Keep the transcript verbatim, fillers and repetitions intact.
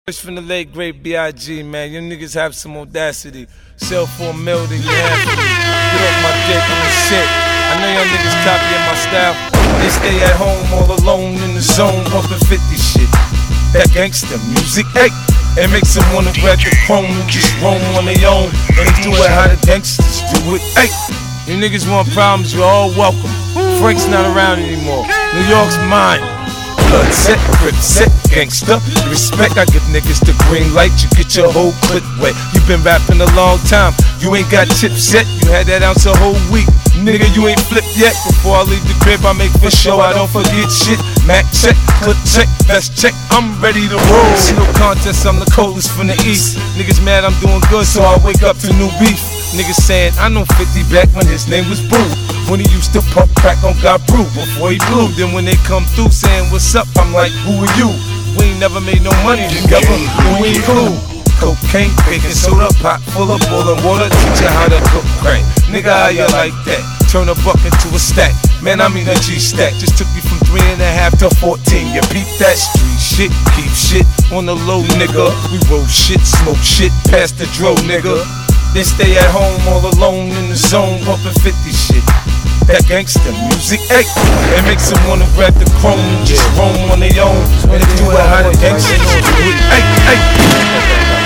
From the late great B I G, man. You niggas have some audacity. Sell for a mil, then you have to. Get off my dick, I'm the shit. I know y'all niggas copying my style. They stay at home all alone in the zone, bumping fifty shit. That gangsta music, hey. It makes them wanna grab the chrome and just roam on their own. And do it how the gangsters do it, hey. You niggas want problems, you're all welcome. Frank's not around anymore. New York's mine. Blood set, grip set, gangsta. Respect, I give niggas the green light. You get your whole clip wet. You been rapping a long time. You ain't got chips yet. You had that ounce a whole week. Nigga, you ain't flipped yet. Before I leave the crib, I make for sure I don't forget shit. Mac check, clip check, vest check. I'm ready to roll. See no contest, I'm the coldest from the east. Niggas mad I'm doing good, so I wake up to new beef. Niggas saying I know fifty back when his name was Boo. When he used to pump crack on God Brew before he blew. Then when they come through saying what's up, I'm like, who are you? We ain't never made no money together, but we ain't cool. Cocaine, baking soda, pot full of boiling water. Teach you how to cook crack. Nigga, how you like that? Turn a buck into a stack. Man, I mean a G stack. Just took me from three and a half to fourteen. You peep that street shit, keep shit on the low, nigga. We roll shit, smoke shit, pass the dro, nigga. Then stay at home all alone in the zone, bumping fifty shit. That gangsta music, ay. It makes them wanna grab the chrome and just roam on their own. And they do it how the gangsters do it, ay, ay.